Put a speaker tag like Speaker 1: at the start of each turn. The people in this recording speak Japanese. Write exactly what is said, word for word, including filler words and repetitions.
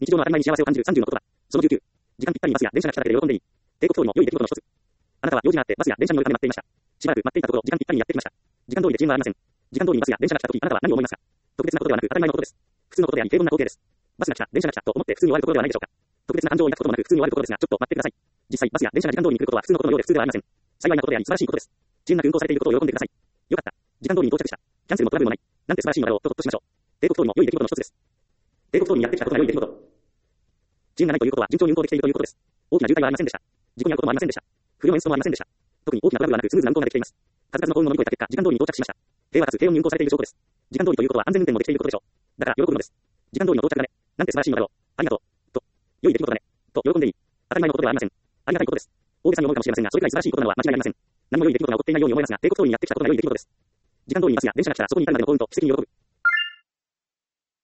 Speaker 1: 日常の当たり前に幸せを感じるさんじゅうの言葉。そのじゅうきゅう。時間ぴったりにバスや電車が来ただけで喜んでいい。帝国通りの良い出来事の一つ。あなたは用事があってバスや電車に乗るため待っていました。しばらく待っていたところ、時間ぴったりにやってきました。時間通りで遅延はありません。時間通りにバスや電車が来たとき、あなたは何を思いますか？特別なことではなく当たり前のことです。普通のことであり平凡な光景です。バスが来た、電車が来たと思って普通に終わるところではないでしょうか。特別な感情を抱くこともなく普通に終わるところですが、ちょっと待ってください。実際、バスや電車が時間通りに来ることは普通のことのようで普通ではありません。幸いなことであり素晴らしいことです。遅延なく運行されていることを喜んでください。よかった。時間通りに到着した。キャンセルもトラブルもない。なんて素晴らしいのだろうとほっとしましょう。帝国通りの良い出来事の一つです。帝国通りにやってきたことが良い出来事。遅延がないということは順調に運行できているということです。大きな渋滞はありませんでした。事故に遭うこともありませんでした。不良演出もありませんでした。特に大きなトラブルはなくスムーズな運行ができています。数々の幸運を乗り越えた結果、時間通りに到着しました。平和かつ平穏に運行されている証拠です。時間通りということは安全運転もできていることでしょう。だから喜ぶのです。時間通りの到着だね。なんて素晴らしいのだろう。ありがとう。と。良い出来事だね。と喜んでいい。当たり前のことではありません。ありがたいことです。大げさに思うかもしれませんが、それくらい素晴らしいことなのは間違いありません。何も良い出来事が起こっていないように思いますが、帝国通りにやってきたことが良い出来事です。時間通りにバスや電車が来たらそこに至るまでの幸運と奇跡に喜ぶ。